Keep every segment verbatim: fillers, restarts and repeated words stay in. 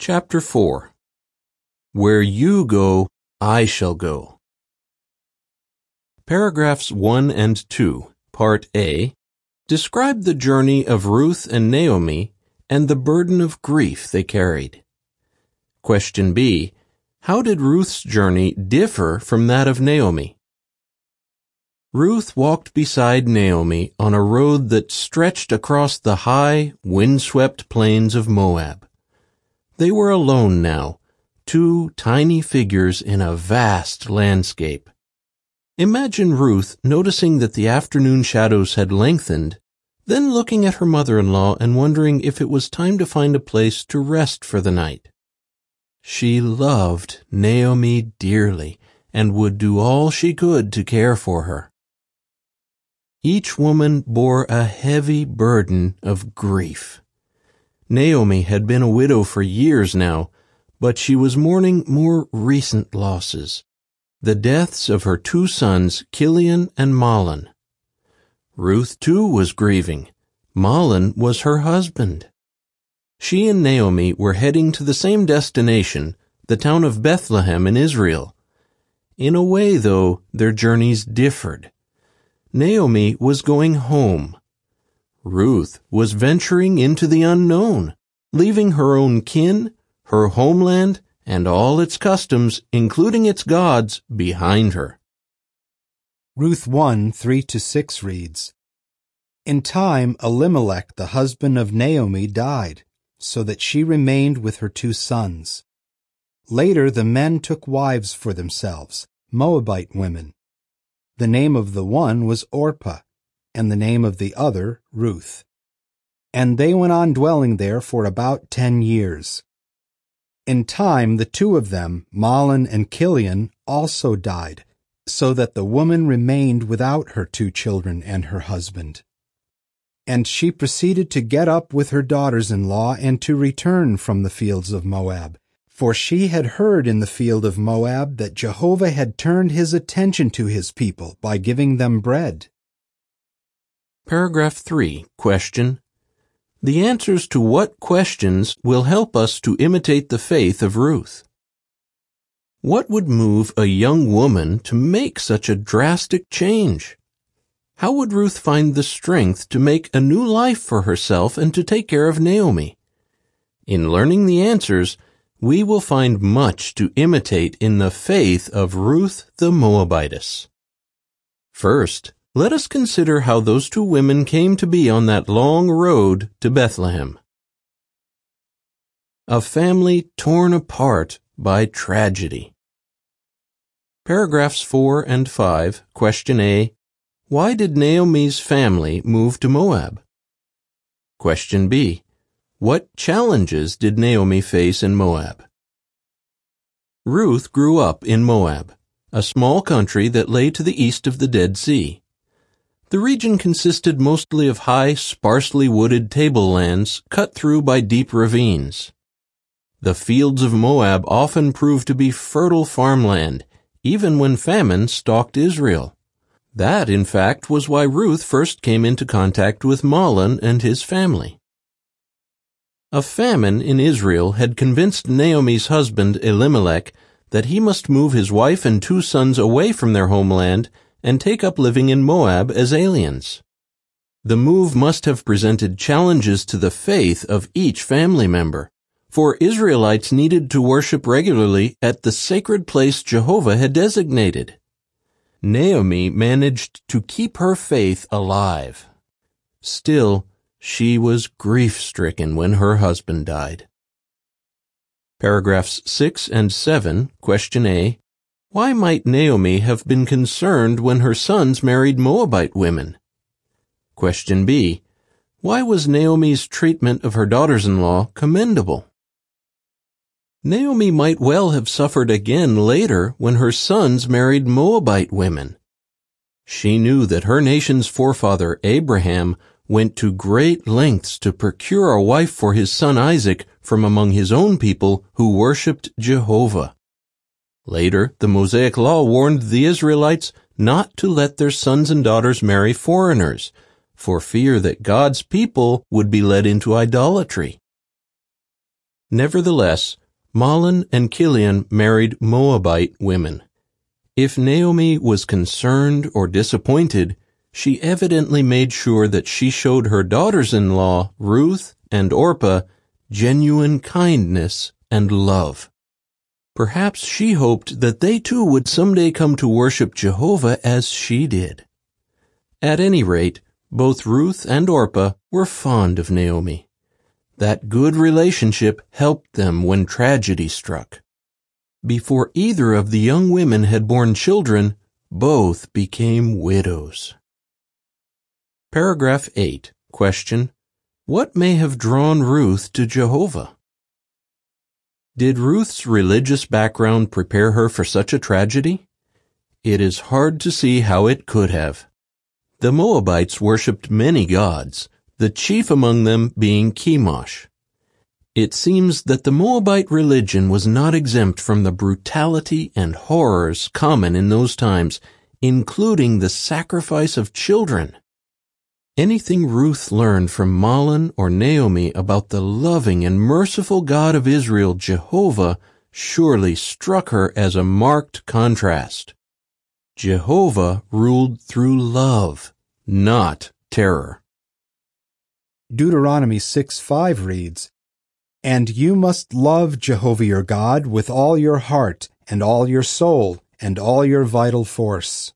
Chapter four. Where you go, I shall go. Paragraphs one and two, Part A, describe the journey of Ruth and Naomi and the burden of grief they carried. Question B, how did Ruth's journey differ from that of Naomi? Ruth walked beside Naomi on a road that stretched across the high, windswept plains of Moab. They were alone now, two tiny figures in a vast landscape. Imagine Ruth noticing that the afternoon shadows had lengthened, then looking at her mother-in-law and wondering if it was time to find a place to rest for the night. She loved Naomi dearly and would do all she could to care for her. Each woman bore a heavy burden of grief. Naomi had been a widow for years now, but she was mourning more recent losses, the deaths of her two sons, Kilian and Mahlon. Ruth, too, was grieving. Mahlon was her husband. She and Naomi were heading to the same destination, the town of Bethlehem in Israel. In a way, though, their journeys differed. Naomi was going home. Ruth was venturing into the unknown, leaving her own kin, her homeland, and all its customs, including its gods, behind her. Ruth one, three to six reads, In time Elimelech, the husband of Naomi, died, so that she remained with her two sons. Later the men took wives for themselves, Moabite women. The name of the one was Orpah, and the name of the other Ruth. And they went on dwelling there for about ten years. In time the two of them, Mahlon and Kilian, also died, so that the woman remained without her two children and her husband. And she proceeded to get up with her daughters-in-law and to return from the fields of Moab, for she had heard in the field of Moab that Jehovah had turned his attention to his people by giving them bread. Paragraph three, question. The answers to what questions will help us to imitate the faith of Ruth? What would move a young woman to make such a drastic change? How would Ruth find the strength to make a new life for herself and to take care of Naomi? In learning the answers, we will find much to imitate in the faith of Ruth the Moabitess. First, let us consider how those two women came to be on that long road to Bethlehem. A family torn apart by tragedy. Paragraphs four and five, question A, why did Naomi's family move to Moab? Question B, what challenges did Naomi face in Moab? Ruth grew up in Moab, a small country that lay to the east of the Dead Sea. The region consisted mostly of high, sparsely wooded tablelands cut through by deep ravines. The fields of Moab often proved to be fertile farmland, even when famine stalked Israel. That, in fact, was why Ruth first came into contact with Mahlon and his family. A famine in Israel had convinced Naomi's husband Elimelech that he must move his wife and two sons away from their homeland and take up living in Moab as aliens. The move must have presented challenges to the faith of each family member, for Israelites needed to worship regularly at the sacred place Jehovah had designated. Naomi managed to keep her faith alive. Still, she was grief-stricken when her husband died. Paragraphs six and seven, question A, why might Naomi have been concerned when her sons married Moabite women? Question B, why was Naomi's treatment of her daughters-in-law commendable? Naomi might well have suffered again later when her sons married Moabite women. She knew that her nation's forefather Abraham went to great lengths to procure a wife for his son Isaac from among his own people who worshipped Jehovah. Later, the Mosaic Law warned the Israelites not to let their sons and daughters marry foreigners, for fear that God's people would be led into idolatry. Nevertheless, Mahlon and Chilion married Moabite women. If Naomi was concerned or disappointed, she evidently made sure that she showed her daughters-in-law, Ruth and Orpah, genuine kindness and love. Perhaps she hoped that they too would someday come to worship Jehovah as she did. At any rate, both Ruth and Orpah were fond of Naomi. That good relationship helped them when tragedy struck. Before either of the young women had borne children, both became widows. Paragraph eight. Question: what may have drawn Ruth to Jehovah? Did Ruth's religious background prepare her for such a tragedy? It is hard to see how it could have. The Moabites worshipped many gods, the chief among them being Chemosh. It seems that the Moabite religion was not exempt from the brutality and horrors common in those times, including the sacrifice of children. Anything Ruth learned from Mahlon or Naomi about the loving and merciful God of Israel, Jehovah, surely struck her as a marked contrast. Jehovah ruled through love, not terror. Deuteronomy six five reads, "And you must love Jehovah your God with all your heart and all your soul and all your vital force."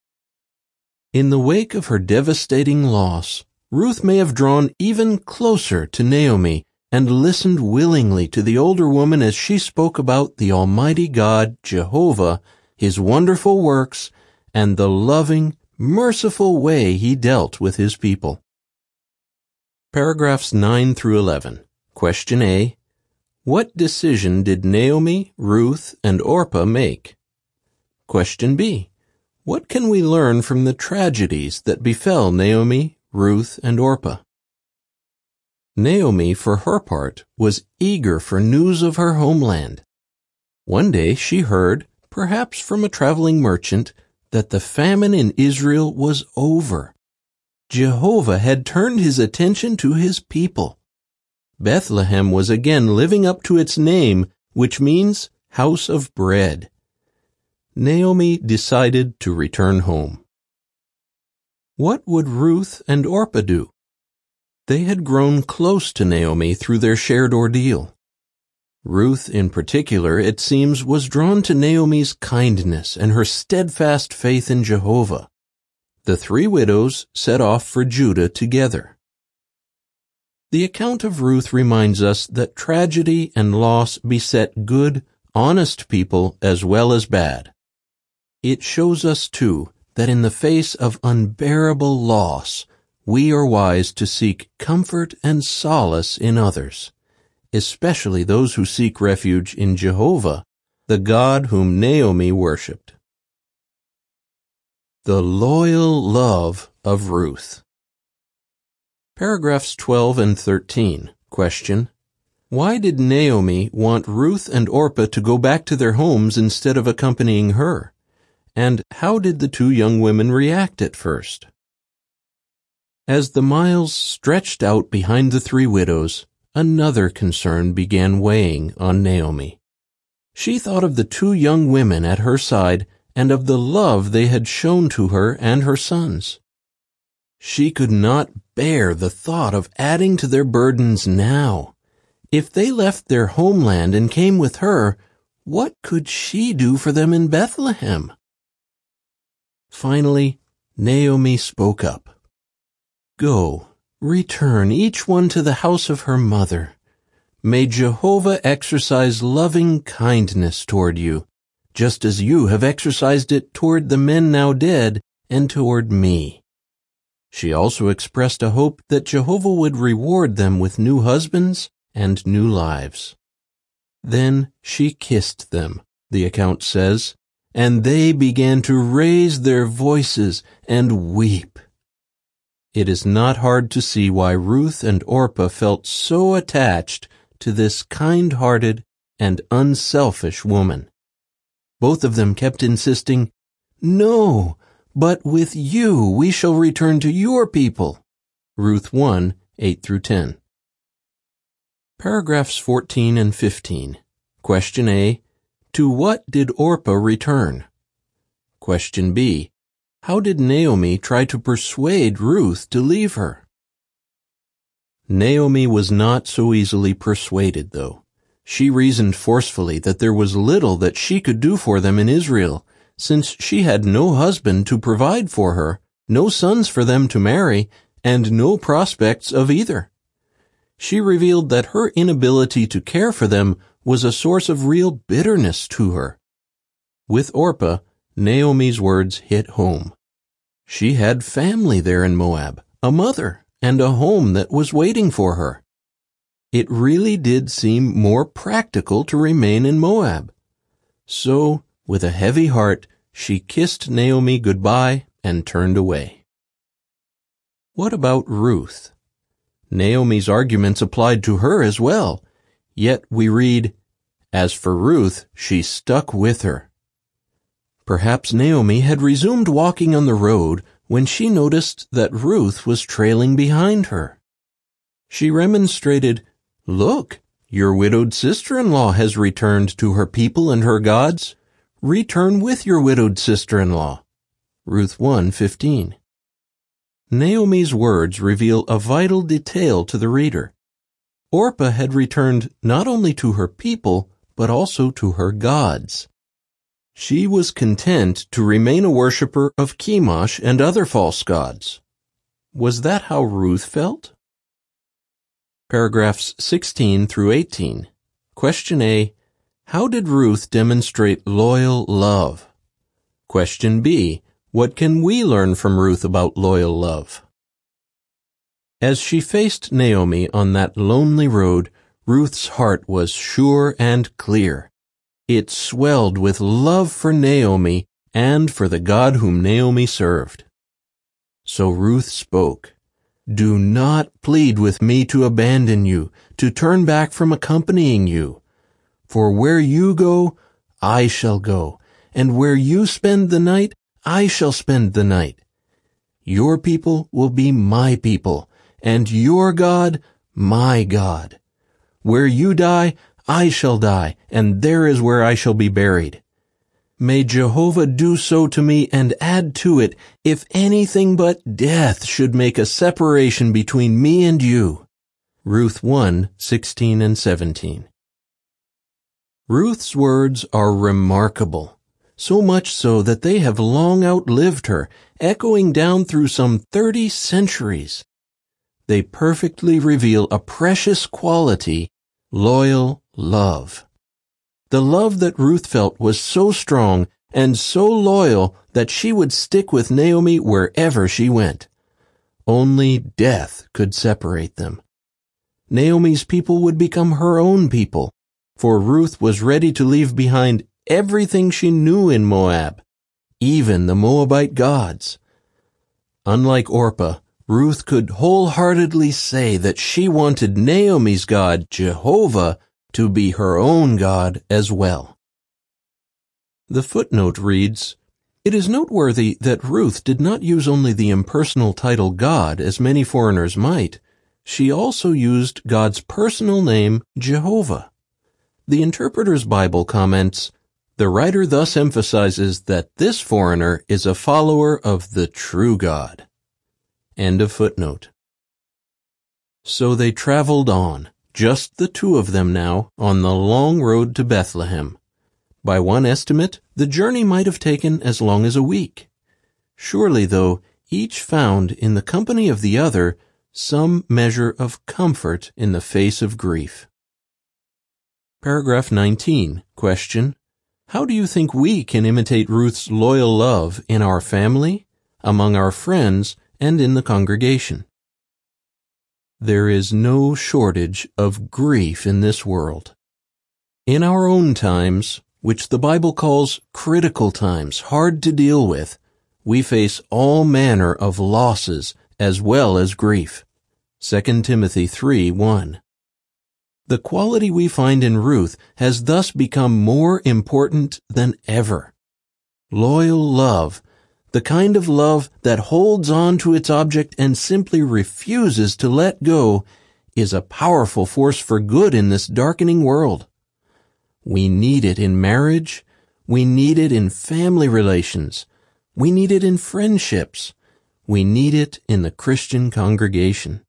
In the wake of her devastating loss, Ruth may have drawn even closer to Naomi and listened willingly to the older woman as she spoke about the Almighty God, Jehovah, His wonderful works, and the loving, merciful way He dealt with His people. Paragraphs nine through eleven. Question A. What decision did Naomi, Ruth, and Orpah make? Question B. What can we learn from the tragedies that befell Naomi, Ruth, and Orpah? Naomi, for her part, was eager for news of her homeland. One day she heard, perhaps from a traveling merchant, that the famine in Israel was over. Jehovah had turned His attention to His people. Bethlehem was again living up to its name, which means house of bread. Naomi decided to return home. What would Ruth and Orpah do? They had grown close to Naomi through their shared ordeal. Ruth, in particular, it seems, was drawn to Naomi's kindness and her steadfast faith in Jehovah. The three widows set off for Judah together. The account of Ruth reminds us that tragedy and loss beset good, honest people as well as bad. It shows us, too, that in the face of unbearable loss, we are wise to seek comfort and solace in others, especially those who seek refuge in Jehovah, the God whom Naomi worshipped. The loyal love of Ruth. Paragraphs twelve and thirteen. Question: why did Naomi want Ruth and Orpah to go back to their homes instead of accompanying her? And how did the two young women react at first? As the miles stretched out behind the three widows, another concern began weighing on Naomi. She thought of the two young women at her side and of the love they had shown to her and her sons. She could not bear the thought of adding to their burdens now. If they left their homeland and came with her, what could she do for them in Bethlehem? Finally, Naomi spoke up. Go, return each one to the house of her mother. May Jehovah exercise loving kindness toward you, just as you have exercised it toward the men now dead and toward me. She also expressed a hope that Jehovah would reward them with new husbands and new lives. Then she kissed them, the account says, and they began to raise their voices and weep. It is not hard to see why Ruth and Orpah felt so attached to this kind-hearted and unselfish woman. Both of them kept insisting, "No, but with you we shall return to your people." Ruth one, eight through ten. Paragraphs fourteen and fifteen. Question A. To what did Orpah return? Question B. How did Naomi try to persuade Ruth to leave her? Naomi was not so easily persuaded, though. She reasoned forcefully that there was little that she could do for them in Israel, since she had no husband to provide for her, no sons for them to marry, and no prospects of either. She revealed that her inability to care for them was a source of real bitterness to her. With Orpah, Naomi's words hit home. She had family there in Moab, a mother, and a home that was waiting for her. It really did seem more practical to remain in Moab. So, with a heavy heart, she kissed Naomi goodbye and turned away. What about Ruth? Naomi's arguments applied to her as well, yet we read, as for Ruth, she stuck with her. Perhaps Naomi had resumed walking on the road when she noticed that Ruth was trailing behind her. She remonstrated, Look, your widowed sister-in-law has returned to her people and her gods. Return with your widowed sister-in-law. Ruth one fifteen. Naomi's words reveal a vital detail to the reader. Orpah had returned not only to her people, but also to her gods. She was content to remain a worshiper of Chemosh and other false gods. Was that how Ruth felt? Paragraphs sixteen through eighteen. Question A. How did Ruth demonstrate loyal love? Question B. What can we learn from Ruth about loyal love? As she faced Naomi on that lonely road, Ruth's heart was sure and clear. It swelled with love for Naomi and for the God whom Naomi served. So Ruth spoke, Do not plead with me to abandon you, to turn back from accompanying you. For where you go, I shall go, and where you spend the night, I shall spend the night. Your people will be my people, and your God, my God. Where you die, I shall die, and there is where I shall be buried. May Jehovah do so to me and add to it, if anything but death should make a separation between me and you. Ruth one sixteen and seventeen. Ruth's words are remarkable, so much so that they have long outlived her, echoing down through some thirty centuries. They perfectly reveal a precious quality, loyal love. The love that Ruth felt was so strong and so loyal that she would stick with Naomi wherever she went. Only death could separate them. Naomi's people would become her own people, for Ruth was ready to leave behind everything she knew in Moab, even the Moabite gods. Unlike Orpah, Ruth could wholeheartedly say that she wanted Naomi's God, Jehovah, to be her own God as well. The footnote reads, It is noteworthy that Ruth did not use only the impersonal title God as many foreigners might. She also used God's personal name, Jehovah. The Interpreter's Bible comments, The writer thus emphasizes that this foreigner is a follower of the true God. End of footnote. So they traveled on, just the two of them now, on the long road to Bethlehem. By one estimate, the journey might have taken as long as a week. Surely, though, each found in the company of the other some measure of comfort in the face of grief. Paragraph nineteen. Question. How do you think we can imitate Ruth's loyal love in our family, among our friends, and in the congregation? There is no shortage of grief in this world. In our own times, which the Bible calls critical times, hard to deal with, we face all manner of losses as well as grief. Second Timothy three one. The quality we find in Ruth has thus become more important than ever. Loyal love, the kind of love that holds on to its object and simply refuses to let go, is a powerful force for good in this darkening world. We need it in marriage. We need it in family relations. We need it in friendships. We need it in the Christian congregation.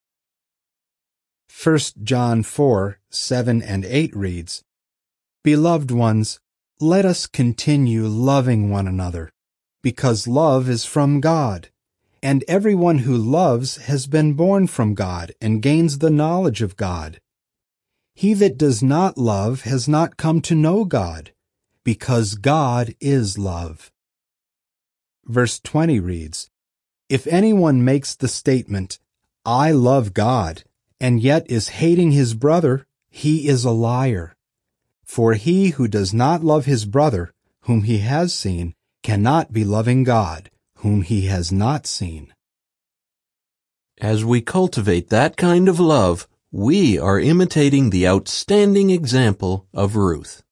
First John four, seven and eight reads, Beloved ones, let us continue loving one another, because love is from God, and everyone who loves has been born from God and gains the knowledge of God. He that does not love has not come to know God, because God is love. Verse twenty reads, If anyone makes the statement, I love God, and yet is hating his brother, he is a liar. For he who does not love his brother, whom he has seen, cannot be loving God, whom he has not seen. As we cultivate that kind of love, we are imitating the outstanding example of Ruth.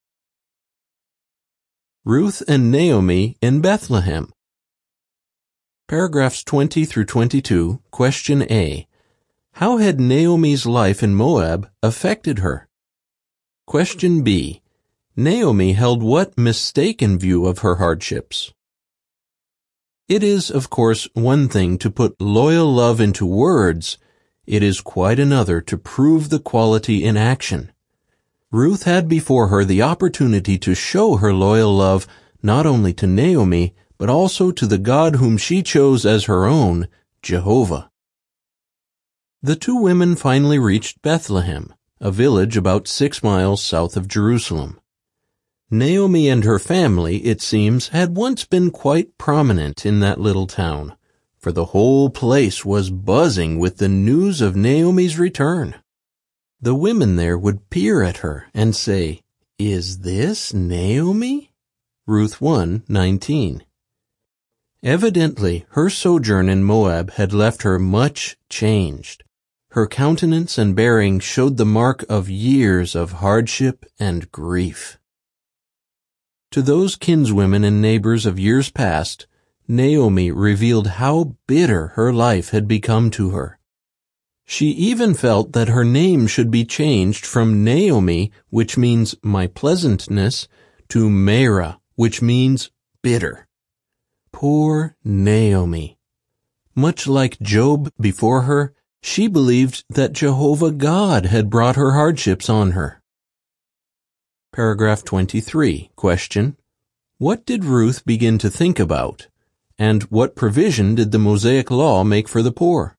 Ruth and Naomi in Bethlehem. Paragraphs twenty through twenty-two, Question A. How had Naomi's life in Moab affected her? Question B. Naomi held what mistaken view of her hardships? It is, of course, one thing to put loyal love into words. It is quite another to prove the quality in action. Ruth had before her the opportunity to show her loyal love not only to Naomi, but also to the God whom she chose as her own, Jehovah. The two women finally reached Bethlehem, a village about six miles south of Jerusalem. Naomi and her family, it seems, had once been quite prominent in that little town, for the whole place was buzzing with the news of Naomi's return. The women there would peer at her and say, Is this Naomi? Ruth one nineteen. Evidently, her sojourn in Moab had left her much changed. Her countenance and bearing showed the mark of years of hardship and grief. To those kinswomen and neighbors of years past, Naomi revealed how bitter her life had become to her. She even felt that her name should be changed from Naomi, which means my pleasantness, to Mara, which means bitter. Poor Naomi. Much like Job before her, she believed that Jehovah God had brought her hardships on her. Paragraph twenty-three, Question. What did Ruth begin to think about? And what provision did the Mosaic Law make for the poor?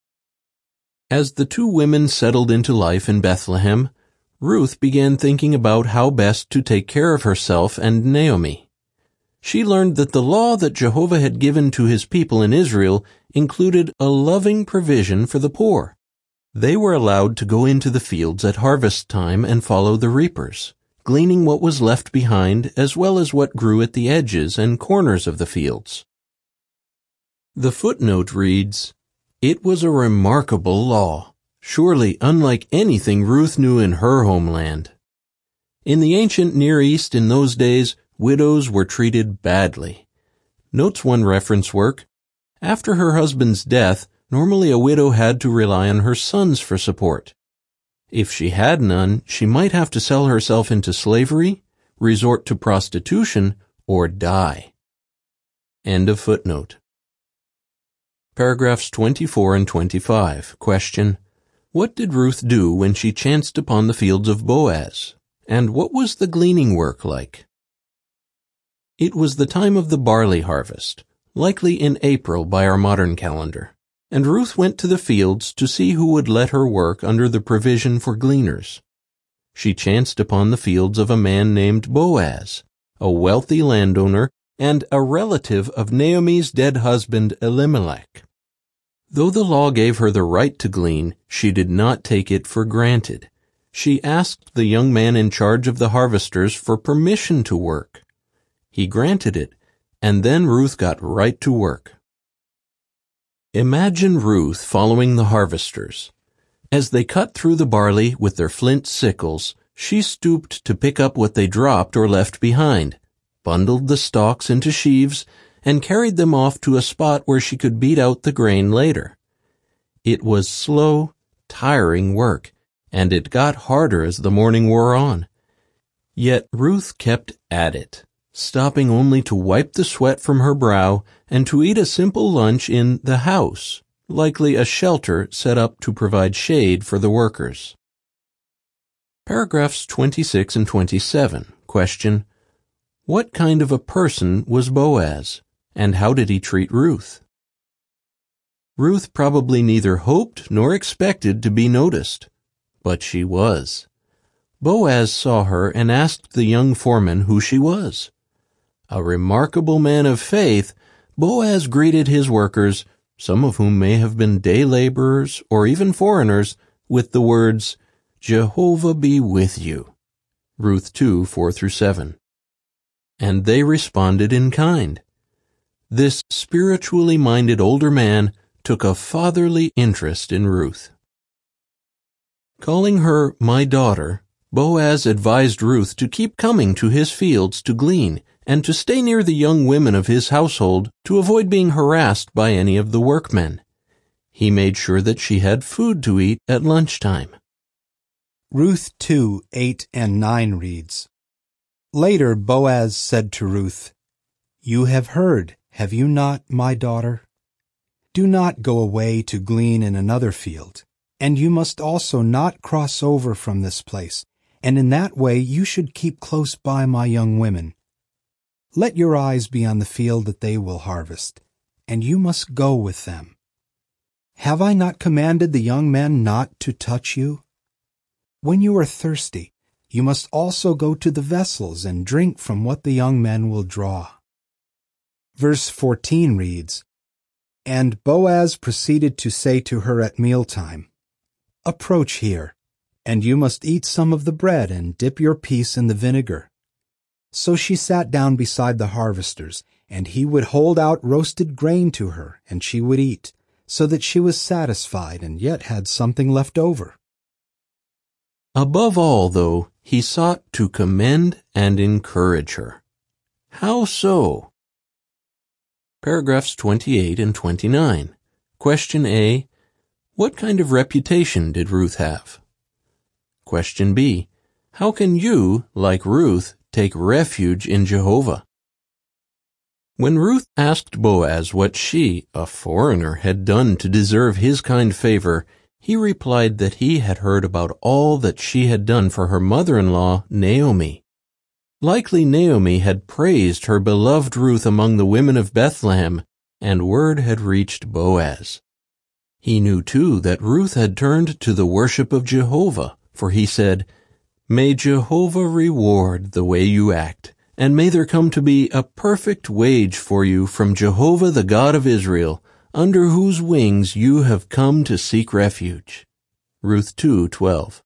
As the two women settled into life in Bethlehem, Ruth began thinking about how best to take care of herself and Naomi. She learned that the law that Jehovah had given to his people in Israel included a loving provision for the poor. They were allowed to go into the fields at harvest time and follow the reapers, gleaning what was left behind as well as what grew at the edges and corners of the fields. The footnote reads, It was a remarkable law, surely unlike anything Ruth knew in her homeland. In the ancient Near East in those days, widows were treated badly. Notes one reference work. After her husband's death, normally a widow had to rely on her sons for support. If she had none, she might have to sell herself into slavery, resort to prostitution, or die. End of footnote. Paragraphs twenty-four and twenty-five. Question. What did Ruth do when she chanced upon the fields of Boaz? And what was the gleaning work like? It was the time of the barley harvest, likely in April by our modern calendar, and Ruth went to the fields to see who would let her work under the provision for gleaners. She chanced upon the fields of a man named Boaz, a wealthy landowner and a relative of Naomi's dead husband Elimelech. Though the law gave her the right to glean, she did not take it for granted. She asked the young man in charge of the harvesters for permission to work. He granted it, and then Ruth got right to work. Imagine Ruth following the harvesters. As they cut through the barley with their flint sickles, she stooped to pick up what they dropped or left behind, bundled the stalks into sheaves, and carried them off to a spot where she could beat out the grain later. It was slow, tiring work, and it got harder as the morning wore on. Yet Ruth kept at it, stopping only to wipe the sweat from her brow and to eat a simple lunch in the house, likely a shelter set up to provide shade for the workers. Paragraphs twenty-six and twenty-seven. Question: what kind of a person was Boaz, and how did he treat Ruth? Ruth probably neither hoped nor expected to be noticed, but she was. Boaz saw her and asked the young foreman who she was. A remarkable man of faith, Boaz greeted his workers, some of whom may have been day laborers or even foreigners, with the words, "Jehovah be with you." Ruth two, four through seven. And they responded in kind. This spiritually minded older man took a fatherly interest in Ruth. Calling her "my daughter," Boaz advised Ruth to keep coming to his fields to glean and to stay near the young women of his household to avoid being harassed by any of the workmen. He made sure that she had food to eat at lunchtime. Ruth two, eight and nine reads, Later Boaz said to Ruth, "You have heard, have you not, my daughter? Do not go away to glean in another field, and you must also not cross over from this place, and in that way you should keep close by my young women. Let your eyes be on the field that they will harvest, and you must go with them. Have I not commanded the young men not to touch you? When you are thirsty, you must also go to the vessels and drink from what the young men will draw." Verse fourteen reads, And Boaz proceeded to say to her at mealtime, "Approach here, and you must eat some of the bread and dip your piece in the vinegar." So she sat down beside the harvesters, and he would hold out roasted grain to her, and she would eat, so that she was satisfied and yet had something left over. Above all, though, he sought to commend and encourage her. How so? Paragraphs twenty-eight and twenty-nine. Question A. What kind of reputation did Ruth have? Question B. How can you, like Ruth, take refuge in Jehovah? When Ruth asked Boaz what she, a foreigner, had done to deserve his kind favor, he replied that he had heard about all that she had done for her mother-in-law, Naomi. Likely Naomi had praised her beloved Ruth among the women of Bethlehem, and word had reached Boaz. He knew, too, that Ruth had turned to the worship of Jehovah, for he said, "May Jehovah reward the way you act, and may there come to be a perfect wage for you from Jehovah the God of Israel, under whose wings you have come to seek refuge." Ruth two twelve.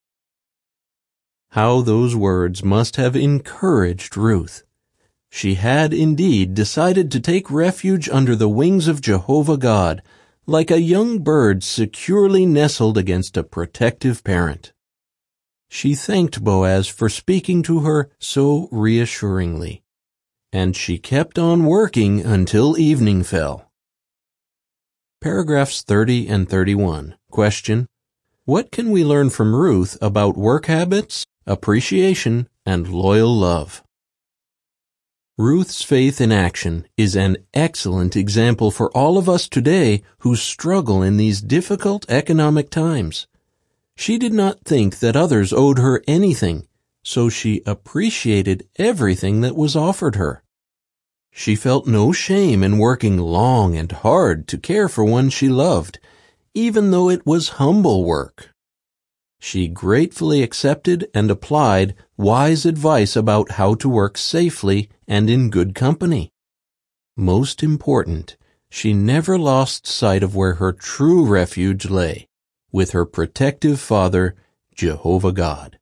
How those words must have encouraged Ruth. She had indeed decided to take refuge under the wings of Jehovah God, like a young bird securely nestled against a protective parent. She thanked Boaz for speaking to her so reassuringly, and she kept on working until evening fell. Paragraphs thirty and thirty-one. Question: what can we learn from Ruth about work habits, appreciation, and loyal love? Ruth's faith in action is an excellent example for all of us today who struggle in these difficult economic times. She did not think that others owed her anything, so she appreciated everything that was offered her. She felt no shame in working long and hard to care for one she loved, even though it was humble work. She gratefully accepted and applied wise advice about how to work safely and in good company. Most important, she never lost sight of where her true refuge lay, with her protective Father, Jehovah God.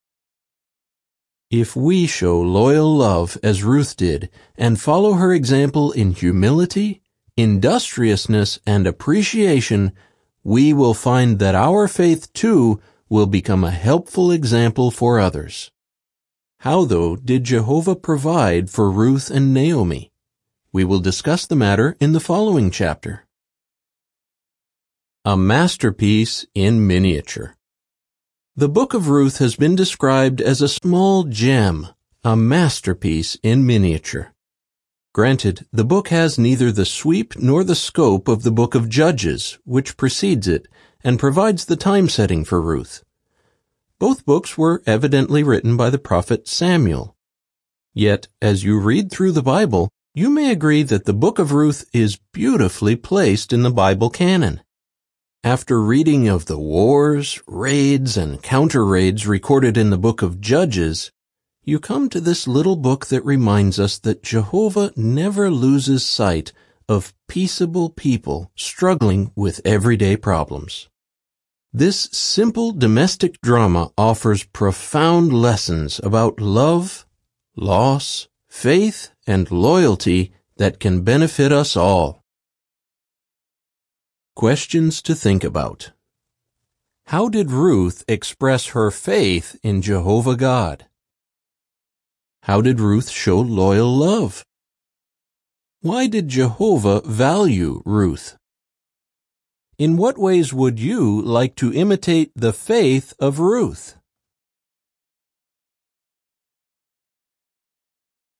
If we show loyal love as Ruth did and follow her example in humility, industriousness, and appreciation, we will find that our faith, too, will become a helpful example for others. How, though, did Jehovah provide for Ruth and Naomi? We will discuss the matter in the following chapter. A masterpiece in miniature. The book of Ruth has been described as a small gem, a masterpiece in miniature. Granted, the book has neither the sweep nor the scope of the book of Judges, which precedes it and provides the time setting for Ruth. Both books were evidently written by the prophet Samuel. Yet, as you read through the Bible, you may agree that the book of Ruth is beautifully placed in the Bible canon. After reading of the wars, raids, and counter-raids recorded in the book of Judges, you come to this little book that reminds us that Jehovah never loses sight of peaceable people struggling with everyday problems. This simple domestic drama offers profound lessons about love, loss, faith, and loyalty that can benefit us all. Questions to think about. How did Ruth express her faith in Jehovah God? How did Ruth show loyal love? Why did Jehovah value Ruth? In what ways would you like to imitate the faith of Ruth?